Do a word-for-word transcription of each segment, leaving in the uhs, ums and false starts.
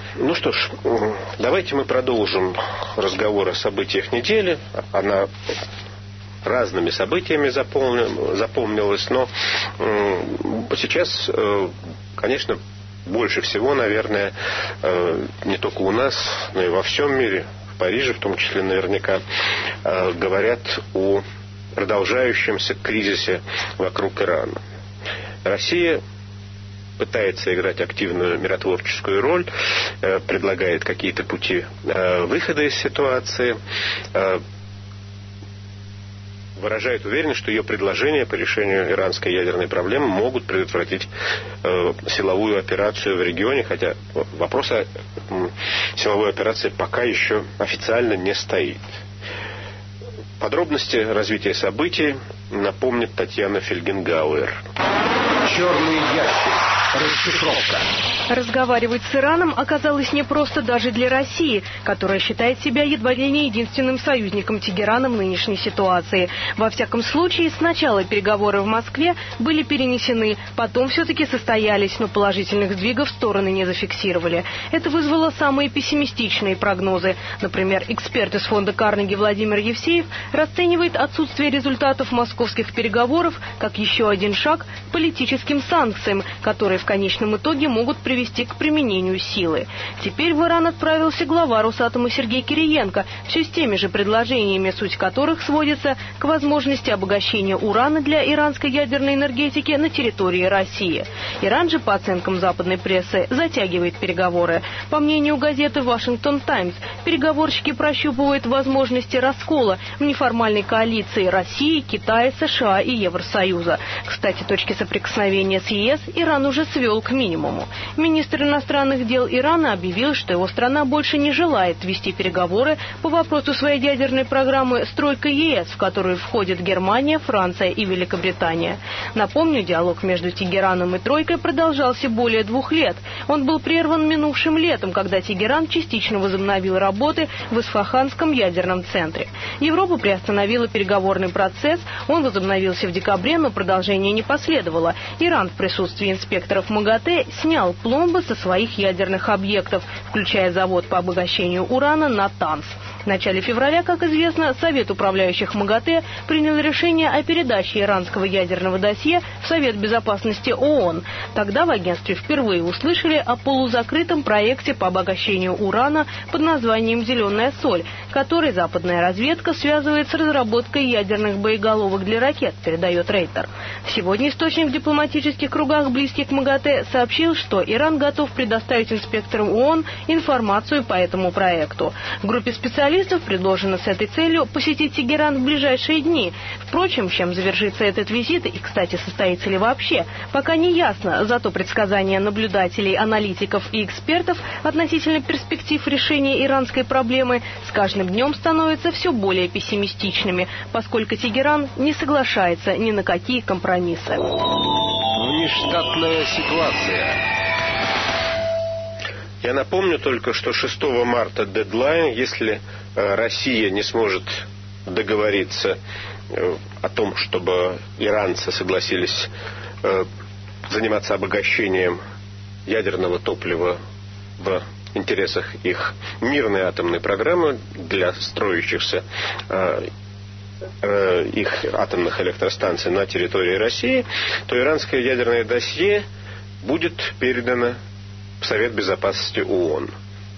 Ну что ж, давайте мы продолжим разговор о событиях недели. Она разными событиями запомнилась, но сейчас, конечно, больше всего, наверное, не только у нас, но и во всем мире, в Париже в том числе наверняка, говорят о продолжающемся кризисе вокруг Ирана. Россия пытается играть активную миротворческую роль, предлагает какие-то пути выхода из ситуации, выражает уверенность, что ее предложения по решению иранской ядерной проблемы могут предотвратить э, силовую операцию в регионе, хотя вопрос о э, силовой операции пока еще официально не стоит. Подробности развития событий напомнит Татьяна Фельгенгауэр. Черный ящик. Расшифровка. Разговаривать с Ираном оказалось непросто даже для России, которая считает себя едва ли не единственным союзником Тегерана в нынешней ситуации. Во всяком случае, сначала переговоры в Москве были перенесены, потом все-таки состоялись, но положительных сдвигов стороны не зафиксировали. Это вызвало самые пессимистичные прогнозы. Например, эксперт из фонда Карнеги Владимир Евсеев расценивает отсутствие результатов московских переговоров как еще один шаг к политическим санкциям, которые в конечном итоге могут привести к применению силы. Теперь в Иран отправился глава Росатома Сергей Кириенко, все с теми же предложениями, суть которых сводится к возможности обогащения урана для иранской ядерной энергетики на территории России. Иран же, по оценкам западной прессы, затягивает переговоры. По мнению газеты «Вашингтон Таймс», переговорщики прощупывают возможности раскола в неформальной коалиции России, Китая, США и Евросоюза. Кстати, точки соприкосновения с ЕС Иран уже свел к минимуму. Министр иностранных дел Ирана объявил, что его страна больше не желает вести переговоры по вопросу своей ядерной программы с тройкой ЕС, в которую входят Германия, Франция и Великобритания. Напомню, диалог между Тегераном и тройкой продолжался более двух лет. Он был прерван минувшим летом, когда Тегеран частично возобновил работы в Исфаханском ядерном центре. Европа приостановила переговорный процесс, он возобновился в декабре, но продолжение не последовало. Иран в присутствии инспекторов МАГАТЭ снял пломбы со своих ядерных объектов, включая завод по обогащению урана «Натанс». В начале февраля, как известно, Совет управляющих МАГАТЭ принял решение о передаче иранского ядерного досье в Совет безопасности ООН. Тогда в агентстве впервые услышали о полузакрытом проекте по обогащению урана под названием «Зеленая соль», который западная разведка связывает с разработкой ядерных боеголовок для ракет, передает Рейтер. Сегодня источник в дипломатических кругах, близких к МАГАТЭ, сообщил, что Иран готов предоставить инспекторам ООН информацию по этому проекту. Группе специалистов предложено с этой целью посетить Тегеран в ближайшие дни. Впрочем, чем завершится этот визит и, кстати, состоится ли вообще, пока не ясно, зато предсказания наблюдателей, аналитиков и экспертов относительно перспектив решения иранской проблемы с каждым днем становятся все более пессимистичными, поскольку Тегеран не соглашается ни на какие компромиссы. Внештатная ситуация. Я напомню только, что шестого марта дедлайн. Если э, Россия не сможет договориться э, о том, чтобы иранцы согласились э, заниматься обогащением ядерного топлива в интересах их мирной атомной программы для строящихся э, э, их атомных электростанций на территории России, то иранское ядерное досье будет передано в Совет безопасности ООН.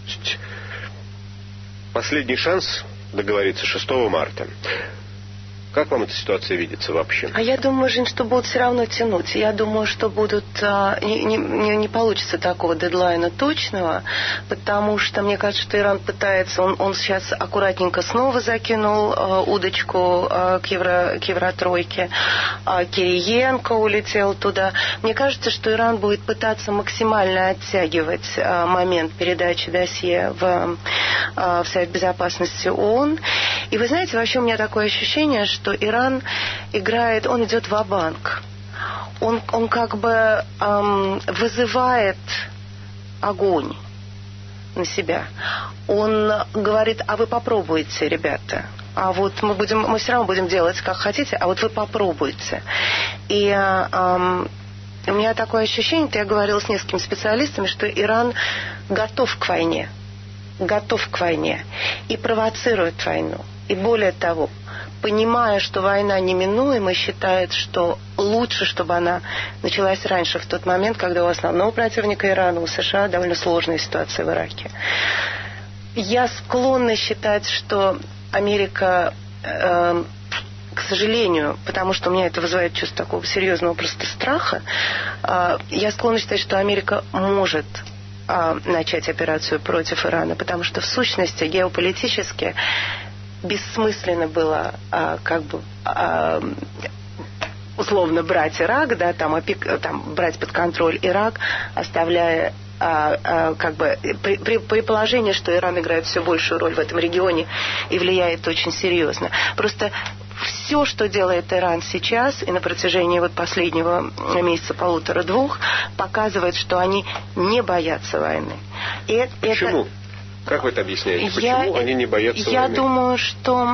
Последний шанс договориться шестого марта. Как вам эта ситуация видится вообще? А я думаю, Жень, что будут все равно тянуть. Я думаю, что будут а, не, не, не получится такого дедлайна точного, потому что мне кажется, что Иран пытается, он, он сейчас аккуратненько снова закинул а, удочку а, к, евро, к евротройке, а Кириенко улетел туда. Мне кажется, что Иран будет пытаться максимально оттягивать а, момент передачи досье в, а, в Совет безопасности ООН. И вы знаете, вообще у меня такое ощущение, что что Иран играет, он идет ва-банк. Он, он как бы эм, вызывает огонь на себя. Он говорит, а вы попробуйте, ребята. А вот мы будем, мы все равно будем делать, как хотите, а вот вы попробуйте. И эм, у меня такое ощущение, я говорила с несколькими специалистами, что Иран готов к войне. Готов к войне. И провоцирует войну. И более того, понимая, что война неминуема, считает, что лучше, чтобы она началась раньше, в тот момент, когда у основного противника Ирана, у США, довольно сложная ситуация в Ираке. Я склонна считать, что Америка, э, к сожалению, потому что у меня это вызывает чувство такого серьезного просто страха, э, я склонна считать, что Америка может э, начать операцию против Ирана, потому что в сущности геополитически бессмысленно было э, как бы э, условно брать Ирак, да, там, опек, там, брать под контроль Ирак, оставляя а, а, как бы при, при, при положении, что Иран играет все большую роль в этом регионе и влияет очень серьезно. Просто все, что делает Иран сейчас и на протяжении вот последнего месяца, полутора-двух, показывает, что они не боятся войны. И Почему? Это... Как вы это объясняете? Почему я, они не боятся я войны? Я думаю, что...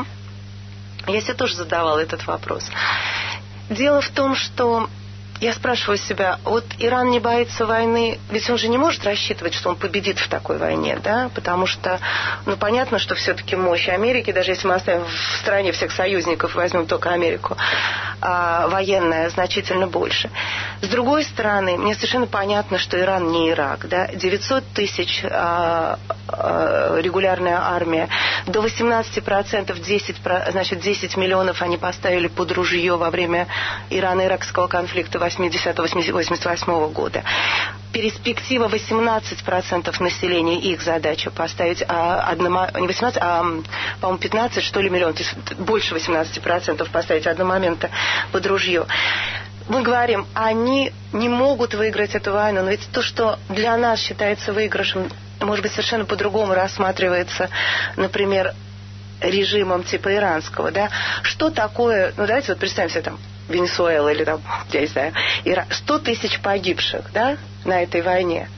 Я себе тоже задавала этот вопрос. Дело в том, что я спрашиваю себя, вот Иран не боится войны, ведь он же не может рассчитывать, что он победит в такой войне, да, потому что, ну, понятно, что все-таки мощь Америки, даже если мы оставим в стране всех союзников, возьмем только Америку, а, военная значительно больше. С другой стороны, мне совершенно понятно, что Иран не Ирак, да, девятьсот тысяч а, а, регулярная армия, до восемнадцати процентов, десять, значит, десять миллионов они поставили под ружье во время Ирано-Иракского конфликта восьмидесятого-восемьдесят восьмого года. Перспектива восемнадцать процентов населения, их задача поставить а, одномо, не восемнадцать, а, по-моему, пятнадцать, что ли, миллионов, то есть больше восемнадцати процентов поставить одномоментно под ружье. Мы говорим, они не могут выиграть эту войну, но ведь то, что для нас считается выигрышем, может быть, совершенно по-другому рассматривается, например, режимом типа иранского, да? Что такое, ну давайте вот представим себе там Венесуэла или там, я не знаю, Иран, сто тысяч погибших, да, на этой войне.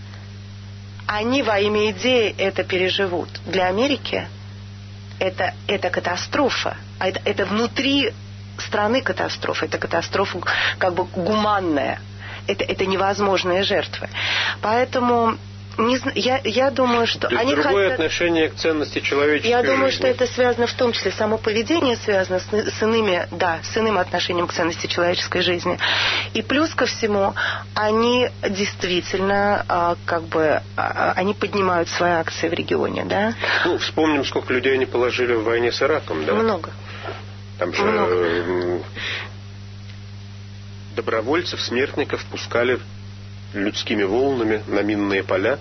Они во имя идеи это переживут. Для Америки это, это катастрофа. Это, это внутри страны катастрофа. Это катастрофа как бы гуманная. Это, это невозможные жертвы. Поэтому не, я, я думаю, что... То есть они другое хотят... отношение к ценности человеческой Я думаю, жизни. что это связано в том числе, само поведение связано с, с иными, да, с иным отношением к ценности человеческой жизни. И плюс ко всему, они действительно, а, как бы, а, они поднимают свои акции в регионе, да? Ну, вспомним, сколько людей они положили в войне с Ираком, да? Много. Там же Много. добровольцев, смертников пускали людскими волнами на минные поля.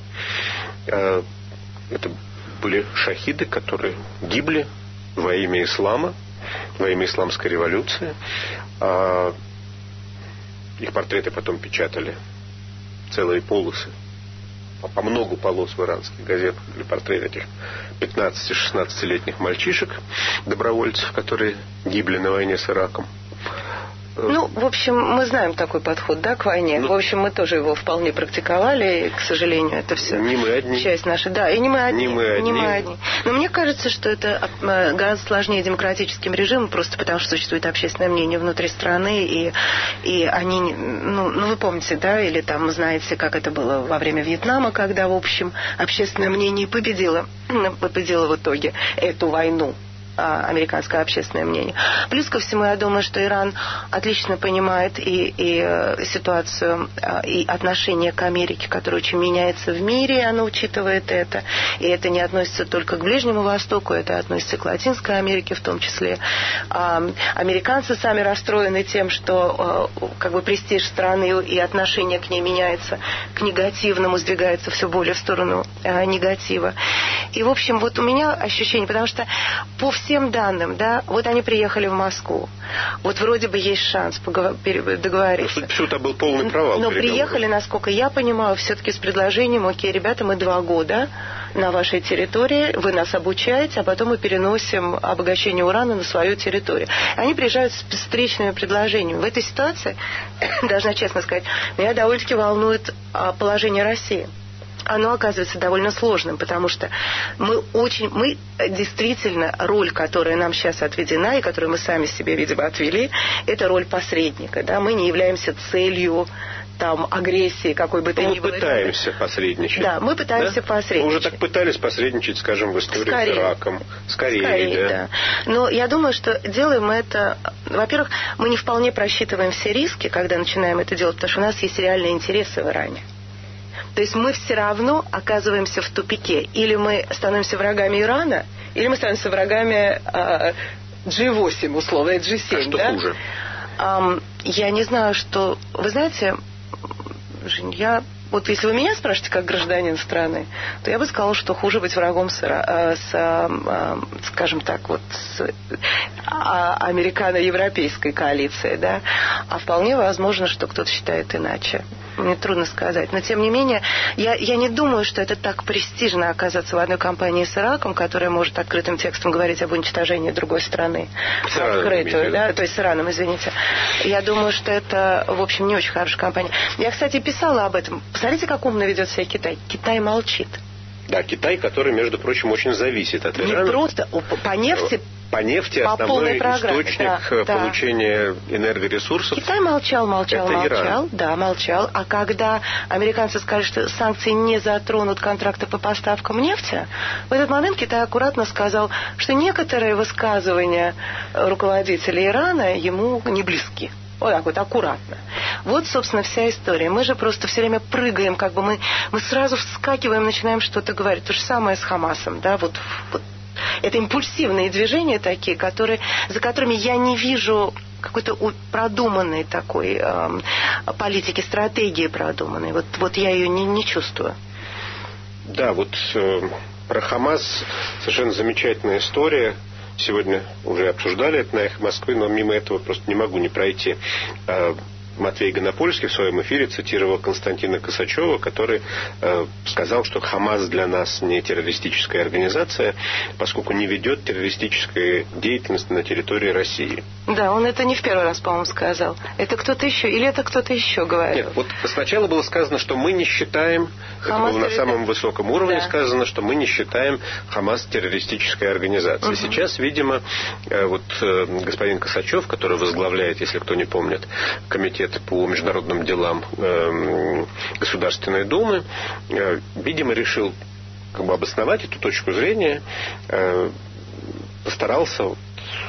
Это были шахиды, которые гибли во имя ислама, во имя исламской революции. Их портреты потом печатали, целые полосы, по много полос в иранских газетах были портреты этих пятнадцати-шестнадцатилетних мальчишек, добровольцев, которые гибли на войне с Ираком. Ну, в общем, мы знаем такой подход, да, к войне. Ну, в общем, мы тоже его вполне практиковали, и, к сожалению, это все не мы одни. Часть нашей. Да, и не мы одни. Не мы одни. Не мы одни. Но мне кажется, что это гораздо сложнее демократическим режимом, просто потому что существует общественное мнение внутри страны, и, и они, ну, ну, вы помните, да, или там знаете, как это было во время Вьетнама, когда, в общем, общественное мнение победило, победило в итоге эту войну. Американское общественное мнение. Плюс ко всему, я думаю, что Иран отлично понимает и, и ситуацию, и отношение к Америке, которое очень меняется в мире, и оно учитывает это. И это не относится только к Ближнему Востоку, это относится к Латинской Америке в том числе. Американцы сами расстроены тем, что как бы престиж страны и отношение к ней меняется к негативному, сдвигается все более в сторону негатива. И, в общем, вот у меня ощущение, потому что по всем всем данным, да, вот они приехали в Москву. Вот вроде бы есть шанс договориться. Все это был полный провал. Но приехали, насколько я понимаю, все-таки с предложением: окей, ребята, мы два года на вашей территории, вы нас обучаете, а потом мы переносим обогащение урана на свою территорию. Они приезжают с встречными предложениями. В этой ситуации, должна честно сказать, меня довольно-таки волнует положение России. Оно оказывается довольно сложным, потому что мы очень, мы действительно, роль, которая нам сейчас отведена, и которую мы сами себе, видимо, отвели, это роль посредника. Да? Мы не являемся целью там агрессии, какой бы то ну, ни было. Мы пытаемся посредничать. Да, мы пытаемся да? посредничать. Мы уже так пытались посредничать, скажем, в истории Скорее. с Ираком. Скорее, Скорее, да. да. Но я думаю, что делаем мы это... Во-первых, мы не вполне просчитываем все риски, когда начинаем это делать, потому что у нас есть реальные интересы в Иране. То есть мы все равно оказываемся в тупике. Или мы становимся врагами Ирана, или мы становимся врагами э, джи восемь, условно, джи семь. А что да? хуже? Um, я не знаю, что... Вы знаете, Жень, я... Вот если вы меня спрашиваете, как гражданин страны, то я бы сказала, что хуже быть врагом с, с скажем так, вот с американо-европейской коалицией, да? А вполне возможно, что кто-то считает иначе. Мне трудно сказать. Но, тем не менее, я, я не думаю, что это так престижно оказаться в одной компании с Ираком, которая может открытым текстом говорить об уничтожении другой страны. С Ираном, открытую, да? То есть с Ираном, извините. Я думаю, что это, в общем, не очень хорошая компания. Я, кстати, писала об этом. Посмотрите, как умно ведет себя Китай. Китай молчит. Да, Китай, который, между прочим, очень зависит от Ирана. Не просто по нефти. По нефти по основной источник да, получения да. энергоресурсов. Китай молчал, молчал, это молчал. Иран. Да, молчал. А когда американцы сказали, что санкции не затронут контракты по поставкам нефти, в этот момент Китай аккуратно сказал, что некоторые высказывания руководителей Ирана ему не близки. Вот так вот, аккуратно. Вот, собственно, вся история. Мы же просто все время прыгаем, как бы мы, мы сразу вскакиваем, начинаем что-то говорить. То же самое с Хамасом, да, вот, вот. Это импульсивные движения такие, которые, за которыми я не вижу какой-то продуманной такой э, политики, стратегии продуманной. Вот, вот я ее не, не чувствую. Да, вот э, про Хамас совершенно замечательная история. Сегодня уже обсуждали это на «Эхо Москвы», но мимо этого просто не могу не пройти. Матвей Гонопольский в своем эфире цитировал Константина Косачева, который э, сказал, что Хамас для нас не террористическая организация, поскольку не ведет террористической деятельности на территории России. Да, он это не в первый раз, по-моему, сказал. Это кто-то еще, или это кто-то еще говорил? Нет, вот сначала было сказано, что мы не считаем, Хамас это было на самом высоком уровне да. сказано, что мы не считаем Хамас террористической организацией. Угу. Сейчас, видимо, э, вот э, господин Косачев, который возглавляет, если кто не помнит, комитет по международным делам э, Государственной Думы, э, видимо, решил как бы обосновать эту точку зрения, э, постарался вот,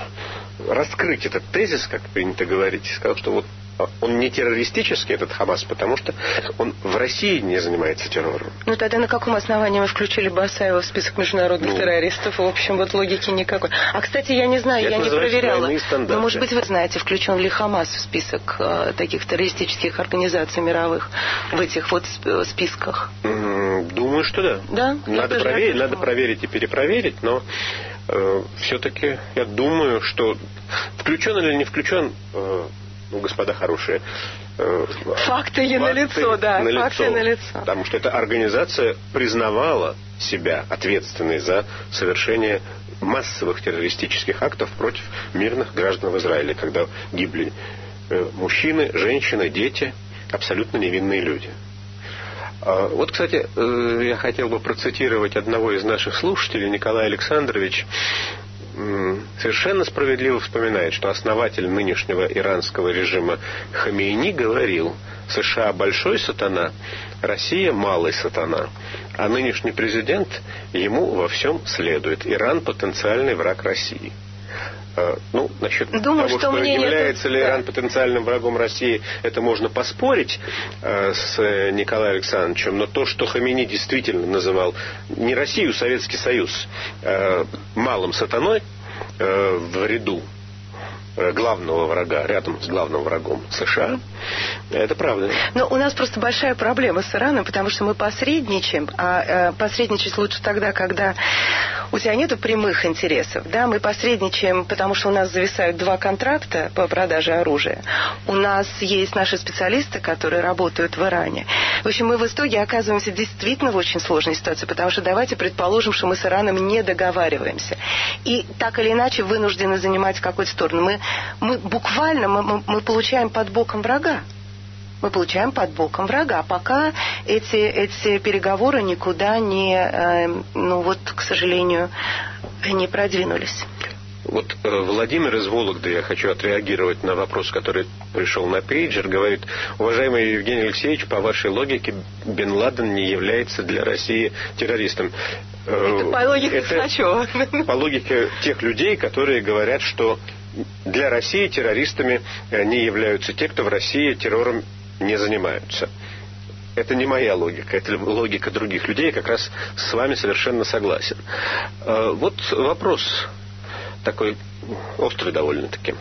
раскрыть этот тезис, как принято говорить, сказал, что вот он не террористический, этот Хамас, потому что он в России не занимается террором. Ну, тогда на каком основании мы включили Басаева в список международных ну, террористов? В общем, вот логики никакой. А, кстати, я не знаю, я не проверяла. Но, может быть, вы знаете, включен ли Хамас в список э, таких террористических организаций мировых в этих вот списках? Думаю, что да. Да? Надо проверить, надо проверить и перепроверить, но э, все-таки я думаю, что включен или не включен... Э, Ну, господа хорошие. Э, факты и налицо, да. На факты налицо. Потому что эта организация признавала себя ответственной за совершение массовых террористических актов против мирных граждан в Израиле, когда гибли э, мужчины, женщины, дети, абсолютно невинные люди. А, вот, кстати, э, я хотел бы процитировать одного из наших слушателей, Николай Александрович, совершенно справедливо вспоминает, что основатель нынешнего иранского режима Хамейни говорил: США большой сатана, Россия малый сатана, а нынешний президент ему во всем следует. Иран потенциальный враг России. Ну, насчет Думаю, того, что что является это... ли Иран потенциальным врагом России, это можно поспорить э, с Николаем Александровичем, но то, что Хамейни действительно называл не Россию, Советский Союз э, малым сатаной э, в ряду главного врага, рядом с главным врагом США, это правда. Но у нас просто большая проблема с Ираном, потому что мы посредничаем, а посредничать лучше тогда, когда у тебя нету прямых интересов. Да? Мы посредничаем, потому что у нас зависают два контракта по продаже оружия. У нас есть наши специалисты, которые работают в Иране. В общем, мы в итоге оказываемся действительно в очень сложной ситуации, потому что давайте предположим, что мы с Ираном не договариваемся. И так или иначе вынуждены занимать какую-то сторону. Мы Мы буквально мы, мы, мы получаем под боком врага. Мы получаем под боком врага, пока эти, эти переговоры никуда не, э, ну вот, к сожалению, не продвинулись. Вот э, Владимир из Вологды, я хочу отреагировать на вопрос, который пришел на пейджер, говорит: уважаемый Евгений Алексеевич, по вашей логике, Бен Ладен не является для России террористом. Это по логике Хрущева. По логике тех людей, которые говорят, что для России террористами не являются те, кто в России террором не занимаются. Это не моя логика, это логика других людей, я как раз с вами совершенно согласен. Вот вопрос такой острый довольно-таки,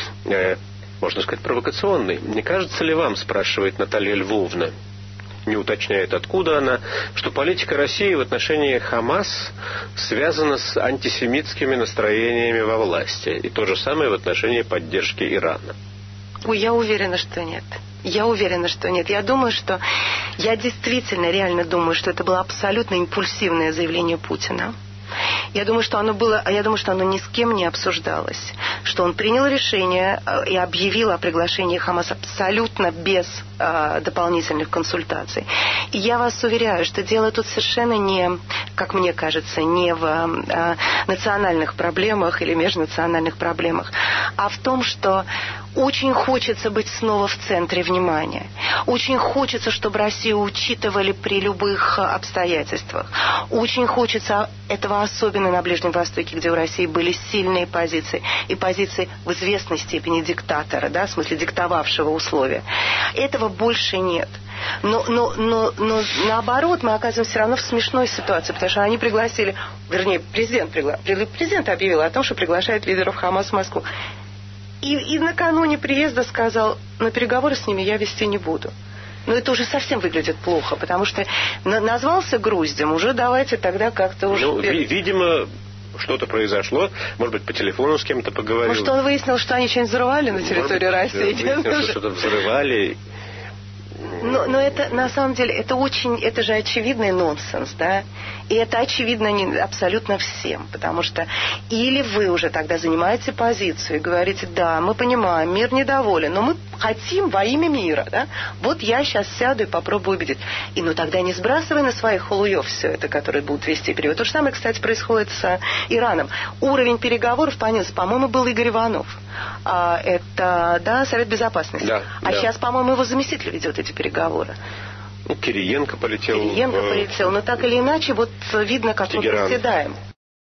можно сказать, провокационный. Не кажется ли вам, спрашивает Наталья Львовна, не уточняет, откуда она, что политика России в отношении Хамас связана с антисемитскими настроениями во власти, и то же самое в отношении поддержки Ирана? Ой, я уверена, что нет. Я уверена, что нет. Я думаю, что... Я действительно реально думаю, что это было абсолютно импульсивное заявление Путина. Я думаю, что оно было, я думаю, что оно ни с кем не обсуждалось. Что он принял решение и объявил о приглашении Хамас абсолютно без э, дополнительных консультаций. И я вас уверяю, что дело тут совершенно не, как мне кажется, не в э, национальных проблемах или межнациональных проблемах, а в том, что очень хочется быть снова в центре внимания. Очень хочется, чтобы Россию учитывали при любых обстоятельствах. Очень хочется этого особенно на Ближнем Востоке, где у России были сильные позиции. И позиции в известной степени диктатора, да, в смысле диктовавшего условия. Этого больше нет. Но, но, но, но наоборот, мы оказываемся все равно в смешной ситуации, потому что они пригласили, вернее, президент, пригла... президент объявил о том, что приглашает лидеров Хамас в Москву. И, и накануне приезда сказал: на переговоры с ними я вести не буду. Но это уже совсем выглядит плохо, потому что на, назвался Груздем, уже давайте тогда как-то уже... Ну, ви- видимо, что-то произошло, может быть, по телефону с кем-то поговорил. Может, он выяснил, что они что-нибудь взрывали на территории может, России. Выяснил, что что-то взрывали. Но, но это, на самом деле, это очень, это же очевидный нонсенс, да? И это очевидно не, абсолютно всем, потому что или вы уже тогда занимаете позицию и говорите: да, мы понимаем, мир недоволен, но мы хотим во имя мира, да? Вот я сейчас сяду и попробую убедить. И ну тогда не сбрасывай на своих холуев все это, которые будут вести период. То же самое, кстати, происходит с Ираном. Уровень переговоров понизился. По-моему, был Игорь Иванов. А, это, да, Совет Безопасности. Да, а да. сейчас, по-моему, его заместитель ведет эти переговоры. Ну, Кириенко полетел. Кириенко в... полетел. Но так или иначе, вот видно, как мы Тегеран. проседаем.